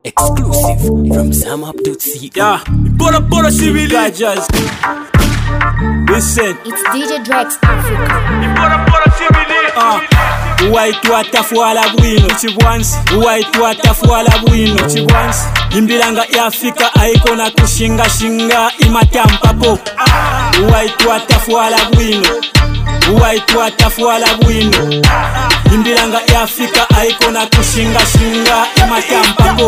Exclusive from SamUp.co. Yeah, Bora Civil Gajaz. Listen. It's DJ Drex Africa. Bora Civil. White water for la bwino chibwansi. White water for la bwino chibwansi. Imbilanga ya Afrika aikona kushinga shinga imatampa. White water for la bwino. White water for la bwino. Imbilanga ya Afrika aikona kushinga shinga imatampa.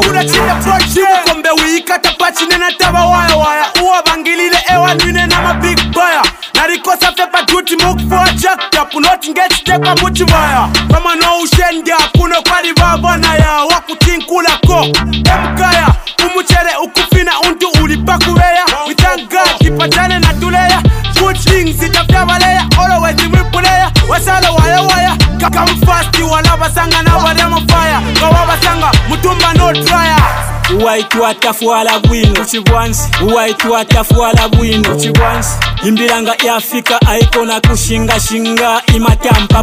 Kombe wikata pachi nena taba waya waya. Uwa bangilile ewa nune na ma big buyer. Narikosa fepa duty muk for jacked up. Not get stepa muchi waya. Kama no ushendia kuno kwari babana ya. Wakutinkula ko Mkaya umuchere ukufina untu ulipakuweya. We thank God kipatane na tuleya. Good things itafya waleya. Always mwipuleya. Wasala waya waya. Come fast wala basanga na wadema fire. Kawa basanga mutumba no dryer. White water for la bwino chibwansi. White water for la bwino chibwansi. Imbilanga ya Afrika aikona kushinga shinga imatampa.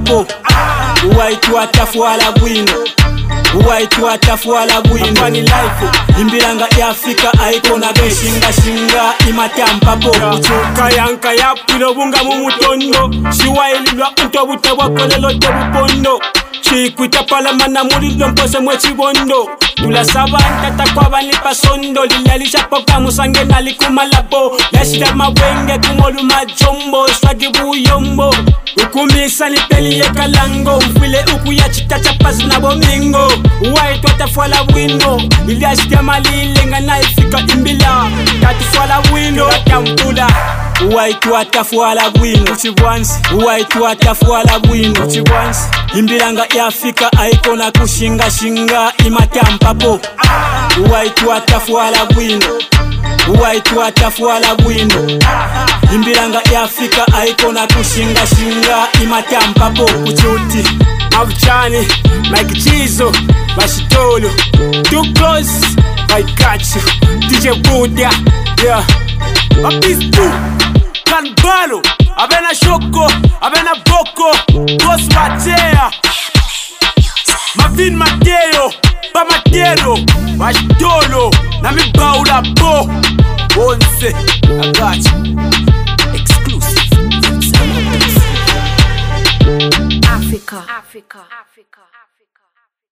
White water for la bwino. White water for la bwino. Funny life. Imbilanga ya Afrika aikona kushinga shinga imatampa. Uchuka yanka ya pilo bunga mumutondo. Shiwaililwa untobuta wakolelo tebupondo. Chikwita palamana mulilo mpose mwechibondo. Tula sabanta takwaba nipa sondo. Linyalisha poka musange nalikumalapo. Yashida mawenge kumolu majombo. Swagi buyombo. Ukumisa nipeli ye kalango. Ufile uku ya chita chapazi na bomingo. White water for la bwino. Iliyashida malilenga na ifika imbila. Tatu for la bwino tampula. White water for la bwino chibwansi. White water for la bwino chibwansi. Imbilanga ya Afrika aikona kushinga shinga imatampa. White water for la bwino. White water for la bwino. Imbilanga ya Afrika aikona kushinga shinga imatampa. Uchuti mavuchani like Jizo Bashitolo. Too close I catch you DJ Buddha. Yeah Apistu Kanbalo Abena Shoko Abena Boko Boss Matea Mavin Mateo Pamatero Bashitolo Nami Baula Bo Onse I got you. Exclusive from SamUp.co. Africa.